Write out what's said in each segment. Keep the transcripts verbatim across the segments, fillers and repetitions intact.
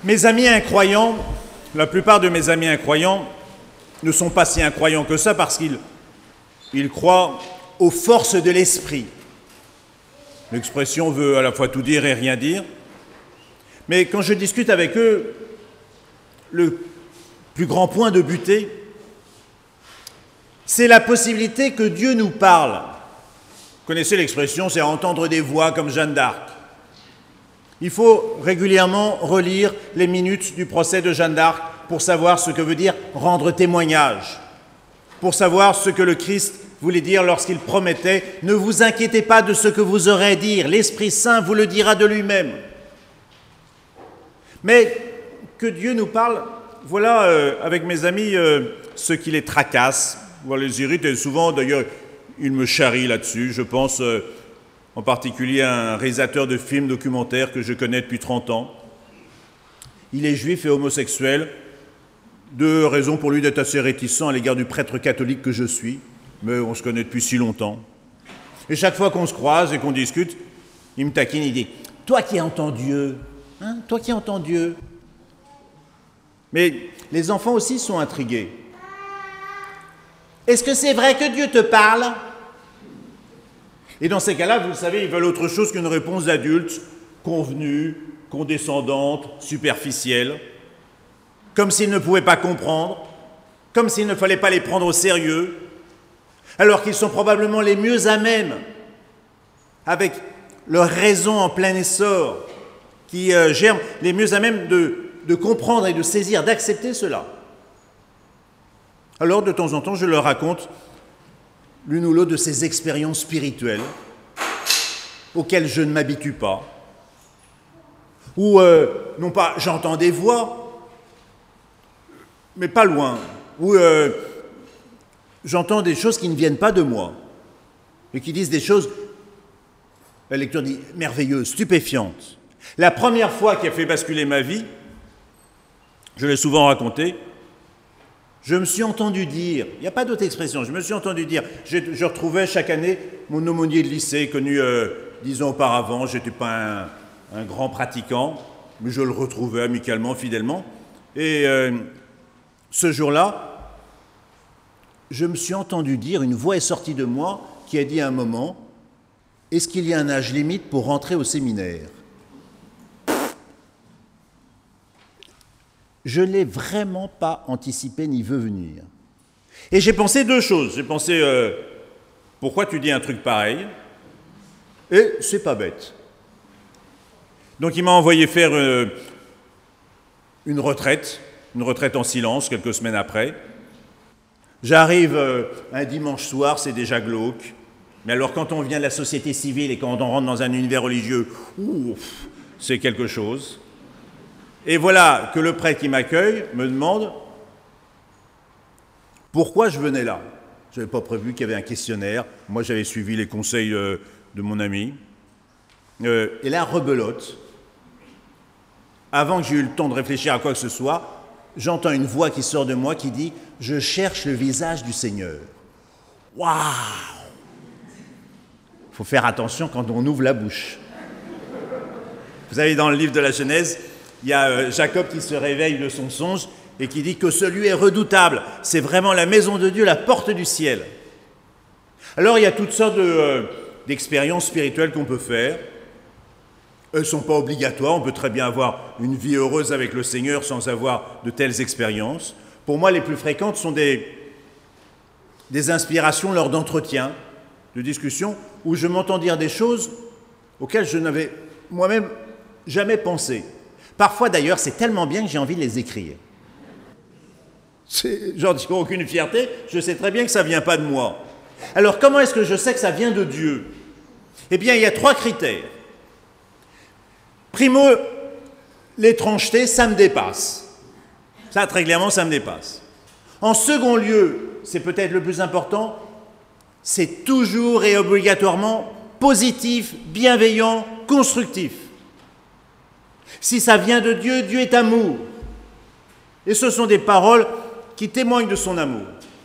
Mes amis incroyants, la plupart de mes amis incroyants ne sont pas si incroyants que ça parce qu'ils ils croient aux forces de l'esprit. L'expression veut à la fois tout dire et rien dire. Mais quand je discute avec eux, le plus grand point de butée, c'est la possibilité que Dieu nous parle. Vous connaissez l'expression, c'est entendre des voix comme Jeanne d'Arc. Il faut régulièrement relire les minutes du procès de Jeanne d'Arc pour savoir ce que veut dire rendre témoignage, pour savoir ce que le Christ voulait dire lorsqu'il promettait « Ne vous inquiétez pas de ce que vous aurez à dire, l'Esprit Saint vous le dira de lui-même ». Mais que Dieu nous parle, voilà, euh, avec mes amis, euh, ce qui les tracasse, voilà, les irrite, et souvent, d'ailleurs, ils me charrient là-dessus. Je pense euh, en particulier à un réalisateur de films documentaires que je connais depuis trente ans. Il est juif et homosexuel, deux raisons pour lui d'être assez réticent à l'égard du prêtre catholique que je suis, mais on se connaît depuis si longtemps. Et chaque fois qu'on se croise et qu'on discute, il me taquine, il dit « Toi qui entends Dieu, hein, toi qui entends Dieu ». Mais les enfants aussi sont intrigués. Est-ce que c'est vrai que Dieu te parle? Et dans ces cas-là, vous le savez, ils veulent autre chose qu'une réponse d'adulte, convenue, condescendante, superficielle, comme s'ils ne pouvaient pas comprendre, comme s'il ne fallait pas les prendre au sérieux, alors qu'ils sont probablement les mieux à même, avec leur raison en plein essor, qui euh, germent, les mieux à même de, de comprendre et de saisir, d'accepter cela. Alors, de temps en temps, je leur raconte l'une ou l'autre de ces expériences spirituelles auxquelles je ne m'habitue pas, ou euh, non pas j'entends des voix, mais pas loin, ou euh, j'entends des choses qui ne viennent pas de moi, et qui disent des choses, la lecture dit, merveilleuses, stupéfiantes. La première fois qui a fait basculer ma vie, je l'ai souvent raconté, je me suis entendu dire, il n'y a pas d'autre expression, je me suis entendu dire, je, je retrouvais chaque année mon aumônier de lycée, connu euh, dix ans auparavant, je n'étais pas un, un grand pratiquant, mais je le retrouvais amicalement, fidèlement. Et euh, ce jour-là, je me suis entendu dire, une voix est sortie de moi qui a dit à un moment, « Est-ce qu'il y a un âge limite pour rentrer au séminaire ?» Je ne l'ai vraiment pas anticipé ni vu venir. Et j'ai pensé deux choses. J'ai pensé, euh, pourquoi tu dis un truc pareil? Et c'est pas bête. Donc il m'a envoyé faire euh, une retraite, une retraite en silence, quelques semaines après. J'arrive euh, un dimanche soir, c'est déjà glauque. Mais alors quand on vient de la société civile et quand on rentre dans un univers religieux, ouf, c'est quelque chose. Et voilà que le prêtre qui m'accueille me demande pourquoi je venais là. Je n'avais pas prévu qu'il y avait un questionnaire. Moi, j'avais suivi les conseils euh, de mon ami. Euh, et là, rebelote. Avant que j'ai eu le temps de réfléchir à quoi que ce soit, j'entends une voix qui sort de moi qui dit « Je cherche le visage du Seigneur ». Waouh! Il faut faire attention quand on ouvre la bouche. Vous savez, dans le livre de la Genèse, il y a euh, Jacob qui se réveille de son songe et qui dit que celui est redoutable. C'est vraiment la maison de Dieu, la porte du ciel. Alors, il y a toutes sortes de, euh, d'expériences spirituelles qu'on peut faire. Elles ne sont pas obligatoires. On peut très bien avoir une vie heureuse avec le Seigneur sans avoir de telles expériences. Pour moi, les plus fréquentes sont des, des inspirations lors d'entretiens, de discussions, où je m'entends dire des choses auxquelles je n'avais moi-même jamais pensé. Parfois, d'ailleurs, c'est tellement bien que j'ai envie de les écrire. J'en dis aucune fierté, je sais très bien que ça ne vient pas de moi. Alors, comment est-ce que je sais que ça vient de Dieu? Eh bien, il y a trois critères. Primo, l'étrangeté, ça me dépasse. Ça, très clairement, ça me dépasse. En second lieu, c'est peut-être le plus important, c'est toujours et obligatoirement positif, bienveillant, constructif. Si ça vient de Dieu, Dieu est amour. Et ce sont des paroles qui témoignent de son amour.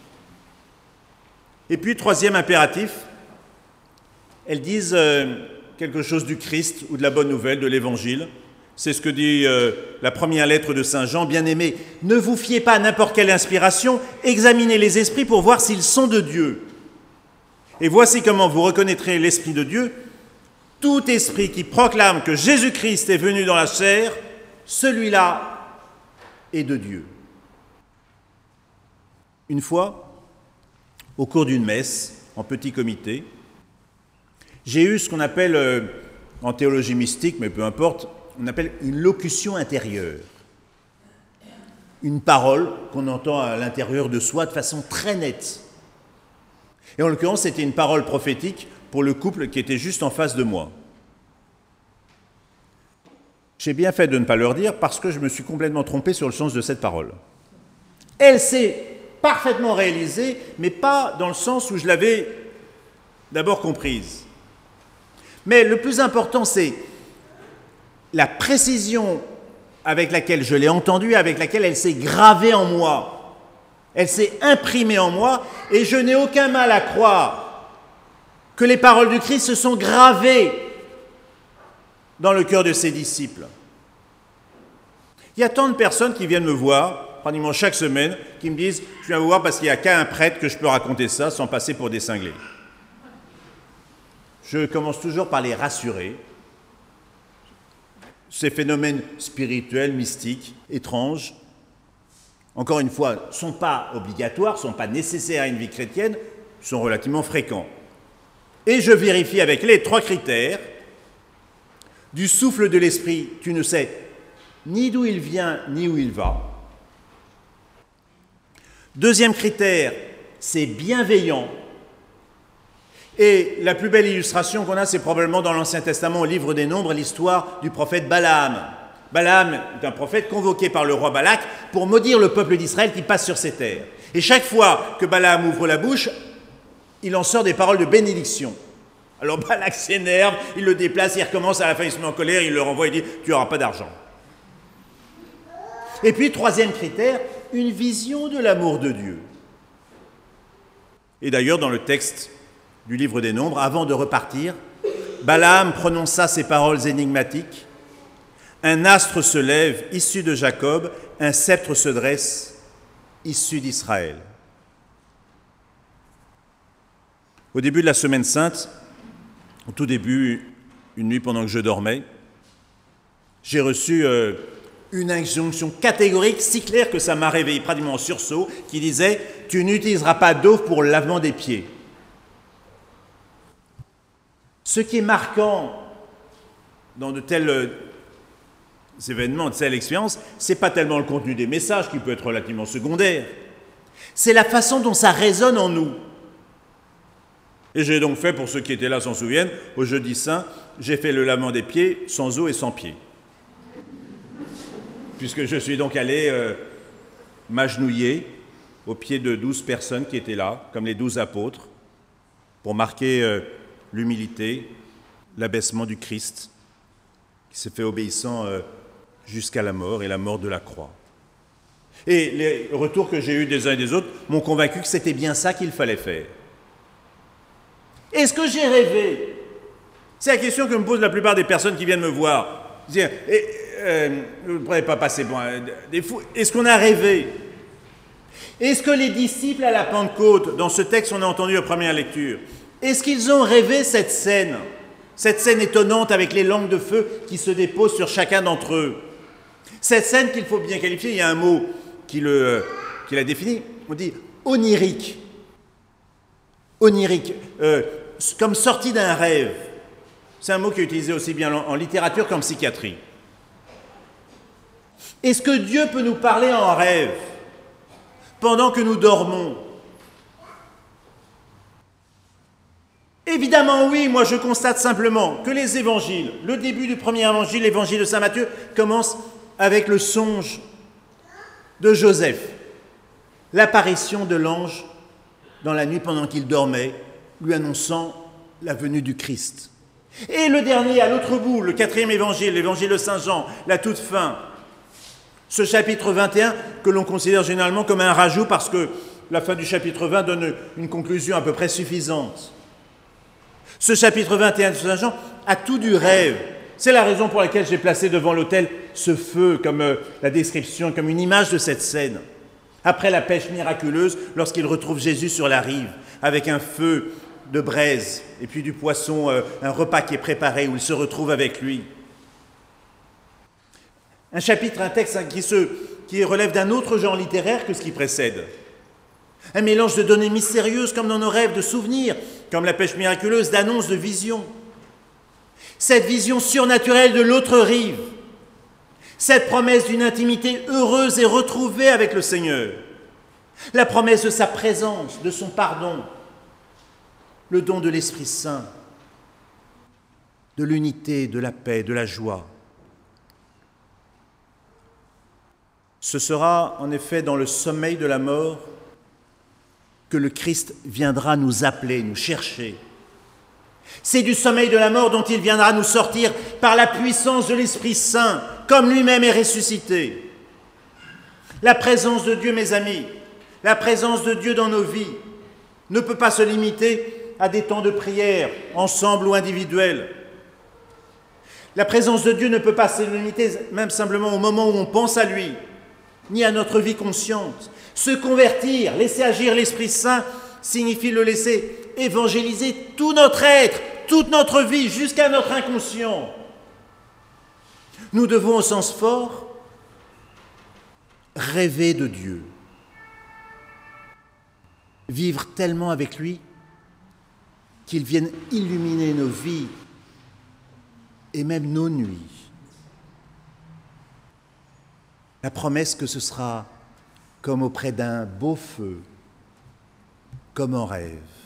Et puis, troisième impératif, elles disent euh, quelque chose du Christ ou de la bonne nouvelle, de l'Évangile. C'est ce que dit euh, la première lettre de Saint Jean. Bien-aimés, ne vous fiez pas à n'importe quelle inspiration, examinez les esprits pour voir s'ils sont de Dieu. Et voici comment vous reconnaîtrez l'Esprit de Dieu. Tout esprit qui proclame que Jésus-Christ est venu dans la chair, celui-là est de Dieu. Une fois, au cours d'une messe, en petit comité, j'ai eu ce qu'on appelle, euh, en théologie mystique, mais peu importe, on appelle une locution intérieure. Une parole qu'on entend à l'intérieur de soi de façon très nette. Et en l'occurrence, c'était une parole prophétique pour le couple qui était juste en face de moi. J'ai bien fait de ne pas leur dire parce que je me suis complètement trompé sur le sens de cette parole. Elle s'est parfaitement réalisée, mais pas dans le sens où je l'avais d'abord comprise. Mais le plus important, c'est la précision avec laquelle je l'ai entendue, avec laquelle elle s'est gravée en moi. Elle s'est imprimée en moi, et je n'ai aucun mal à croire que les paroles du Christ se sont gravées dans le cœur de ses disciples. Il y a tant de personnes qui viennent me voir, pratiquement chaque semaine, qui me disent « Je viens vous voir parce qu'il n'y a qu'à un prêtre que je peux raconter ça sans passer pour des cinglés. » Je commence toujours par les rassurer. Ces phénomènes spirituels, mystiques, étranges, encore une fois, ne sont pas obligatoires, ne sont pas nécessaires à une vie chrétienne, sont relativement fréquents. Et je vérifie avec les trois critères. Du souffle de l'esprit, tu ne sais ni d'où il vient, ni où il va. Deuxième critère, c'est bienveillant. Et la plus belle illustration qu'on a, c'est probablement dans l'Ancien Testament, au livre des Nombres, l'histoire du prophète Balaam. Balaam est un prophète convoqué par le roi Balak pour maudire le peuple d'Israël qui passe sur ses terres. Et chaque fois que Balaam ouvre la bouche, il en sort des paroles de bénédiction. Alors Balak s'énerve, il le déplace, il recommence, à la fin il se met en colère, il le renvoie, il dit « tu n'auras pas d'argent ». Et puis, troisième critère, une vision de l'amour de Dieu. Et d'ailleurs, dans le texte du livre des Nombres, avant de repartir, Balaam prononça ces paroles énigmatiques. « Un astre se lève, issu de Jacob, un sceptre se dresse, issu d'Israël. » Au début de la Semaine Sainte, au tout début, une nuit pendant que je dormais, j'ai reçu euh, une injonction catégorique, si claire que ça m'a réveillé pratiquement en sursaut, qui disait « Tu n'utiliseras pas d'eau pour le lavement des pieds ». Ce qui est marquant dans de tels euh, événements, de telles expériences, ce n'est pas tellement le contenu des messages, qui peut être relativement secondaire, c'est la façon dont ça résonne en nous. Et j'ai donc fait, pour ceux qui étaient là s'en souviennent, au jeudi saint, j'ai fait le lavement des pieds sans eau et sans pied. Puisque je suis donc allé euh, m'agenouiller aux pieds de douze personnes qui étaient là, comme les douze apôtres, pour marquer euh, l'humilité, l'abaissement du Christ, qui s'est fait obéissant euh, jusqu'à la mort et la mort de la croix. Et les retours que j'ai eus des uns et des autres m'ont convaincu que c'était bien ça qu'il fallait faire. Est-ce que j'ai rêvé? C'est la question que me posent la plupart des personnes qui viennent me voir. Dire, et, euh, vous ne pourrez pas passer pour un, des fous. Est-ce qu'on a rêvé? Est-ce que les disciples à la Pentecôte, dans ce texte qu'on a entendu en première lecture, est-ce qu'ils ont rêvé cette scène? Cette scène étonnante avec les langues de feu qui se déposent sur chacun d'entre eux. Cette scène qu'il faut bien qualifier, il y a un mot qui, le, qui la définit, on dit onirique. Onirique, euh, comme sorti d'un rêve. C'est un mot qui est utilisé aussi bien en, en littérature qu'en psychiatrie. Est-ce que Dieu peut nous parler en rêve pendant que nous dormons? Évidemment oui, moi je constate simplement que les évangiles, le début du premier évangile, l'évangile de saint Matthieu, commence avec le songe de Joseph, l'apparition de l'ange dans la nuit pendant qu'il dormait, lui annonçant la venue du Christ. Et le dernier, à l'autre bout, le quatrième évangile, l'évangile de saint Jean, la toute fin, ce chapitre vingt et un que l'on considère généralement comme un rajout parce que la fin du chapitre vingt donne une conclusion à peu près suffisante. Ce chapitre vingt et un de saint Jean a tout du rêve. C'est la raison pour laquelle j'ai placé devant l'autel ce feu, comme euh, la description, comme une image de cette scène. Après la pêche miraculeuse, lorsqu'il retrouve Jésus sur la rive, avec un feu de braise, et puis du poisson, euh, un repas qui est préparé, où il se retrouve avec lui. Un chapitre, un texte hein, qui, se, qui relève d'un autre genre littéraire que ce qui précède. Un mélange de données mystérieuses comme dans nos rêves, de souvenirs, comme la pêche miraculeuse, d'annonces, de visions. Cette vision surnaturelle de l'autre rive, cette promesse d'une intimité heureuse et retrouvée avec le Seigneur, la promesse de sa présence, de son pardon, le don de l'Esprit Saint, de l'unité, de la paix, de la joie. Ce sera en effet dans le sommeil de la mort que le Christ viendra nous appeler, nous chercher. C'est du sommeil de la mort dont il viendra nous sortir par la puissance de l'Esprit Saint, comme lui-même est ressuscité. La présence de Dieu, mes amis, la présence de Dieu dans nos vies ne peut pas se limiter à des temps de prière, ensemble ou individuels. La présence de Dieu ne peut pas se limiter même simplement au moment où on pense à lui, ni à notre vie consciente. Se convertir, laisser agir l'Esprit Saint, signifie le laisser évangéliser tout notre être, toute notre vie, jusqu'à notre inconscient. Nous devons, au sens fort, rêver de Dieu, vivre tellement avec lui qu'il vienne illuminer nos vies et même nos nuits. La promesse que ce sera comme auprès d'un beau feu, comme en rêve.